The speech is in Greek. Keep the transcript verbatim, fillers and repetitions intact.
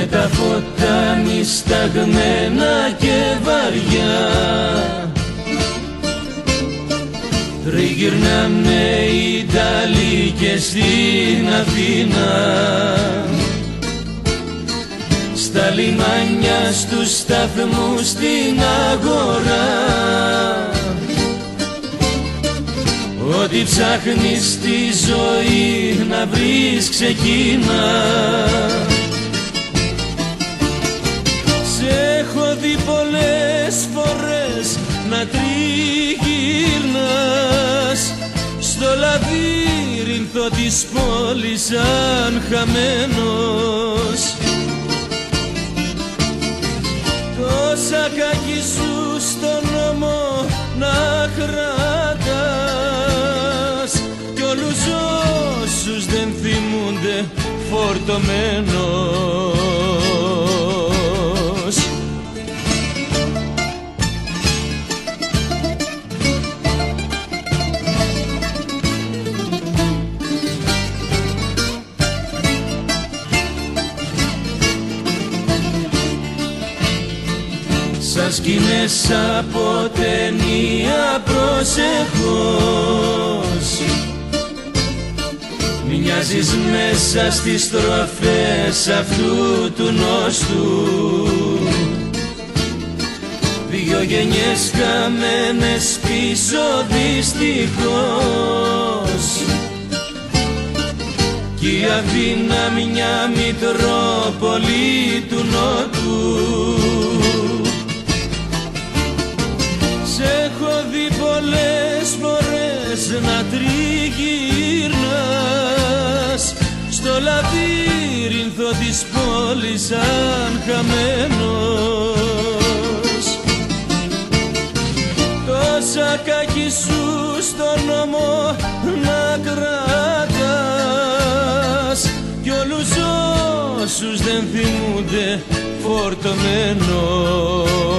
με τα φώτα νησταγμένα και βαριά. Τριγυρνάμε οι Ιταλοί και στην Αθήνα, στα λιμάνια, στους σταθμούς, στην αγορά. Ό,τι ψάχνεις στη ζωή να βρεις ξεκίνα. Σε έχω δει πολλές φορές να τριγυρνάς στο λαβύρινθο της πόλης σαν χαμένος. Τόσα κακή σου στον νόμο να κρατάς κι όλους όσους δεν θυμούνται φορτωμένος. Σαν σκηνές από ταινία προσεχώς μοιάζεις μέσα στις στροφές αυτού του νόστου. Δυο γενιές χαμένες πίσω δυστυχώς κι η Αθήνα μια μητρόπολη του Νότου. Σ' έχω δει πολλές φορές να τριγυρνάς στο λαβύρινθο της πόλης σαν χαμένος. Τόσα κακή σου στον νόμο να κρατάς κι όλους όσους δεν θυμούνται φορτωμένος.